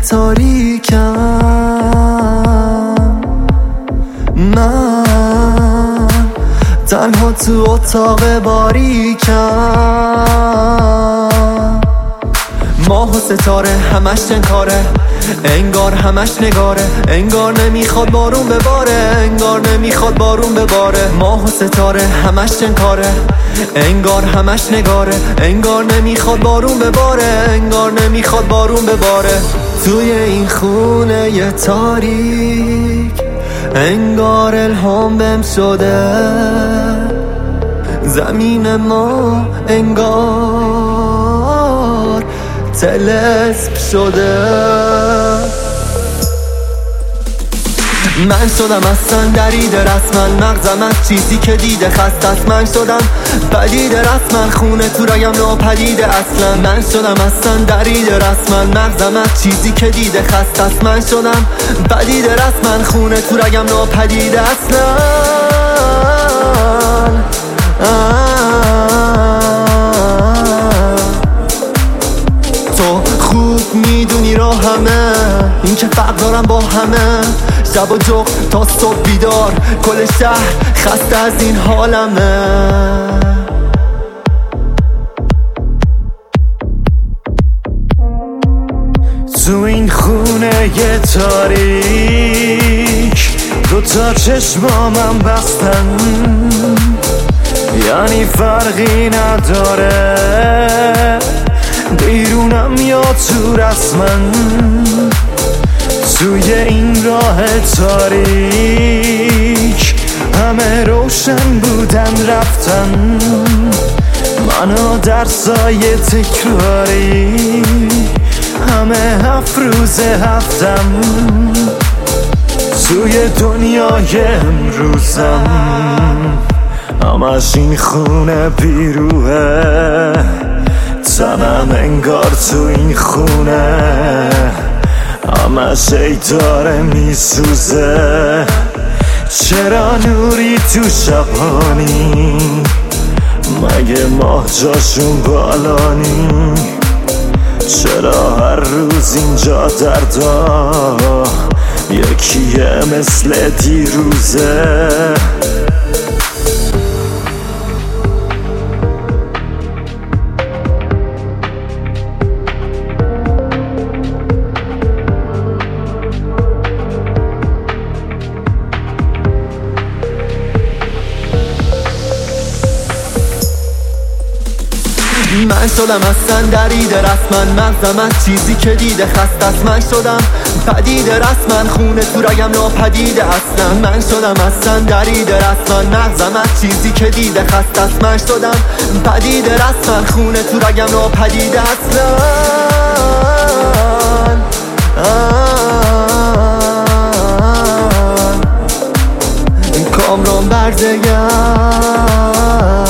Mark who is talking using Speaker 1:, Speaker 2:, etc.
Speaker 1: تاریکم، من تنها تو اتاق باریکم. ماه و ستاره همش چنکاره، انگار همش نگاره، انگار نمیخواد بارون بباره، انگار نمیخواد بارون بباره. ماه و ستاره همش چنکاره، انگار همش نگاره، انگار نمیخواد بارون بباره، انگار نمیخواد بارون بباره. توی این خونه یه تاریک، انگار الهام بهم شده، زمین ما انگار طلسم شده. من شدم اصلا دریده رسما، مغزم از چیزی که دیده خسته است. من شدم پدیده رسما، خونه تو رایم ناپدیده اصلا. من شدم اصلا دریده رسما، مغزم از چیزی که دیده خسته است. من شدم پدیده رسما، خونه تو رایم ناپدیده اصلا. تو خوب میدونی راهمه، این که فرق دارم با همه. شب و جغ تا صبح بیدار، کل شهر خسته از این حالمه.
Speaker 2: تو این خونه یه تاریک، دوتا چشمامم بستن، یعنی فرقی نداره بیرونم یا تو رسمن. توی این راه تاریک همه روشن بودن رفتن، منو در سایه تکراری همه 7 روز هفتم. توی دنیای امروزم همش این خونه بیروه، تنم انگار تو این خونه همش ای داره میسوزه. چرا نوری تو شبانی، مگه ماه جاشون بالانی؟ چرا هر روز اینجا دردا یکیه مثل دیروزه؟
Speaker 1: من شدم اصلا دریده رسما، مغزم از چیزی که دیده خسته است. من شدم پدیده رسما، خونه تو رایم ناپدیده اصلا. من شدم اصلا دریده رسما، مغزم از چیزی که دیده خسته است. من شدم پدیده رسما، خونه تو رایم ناپدیده اصلا. کامران برزگم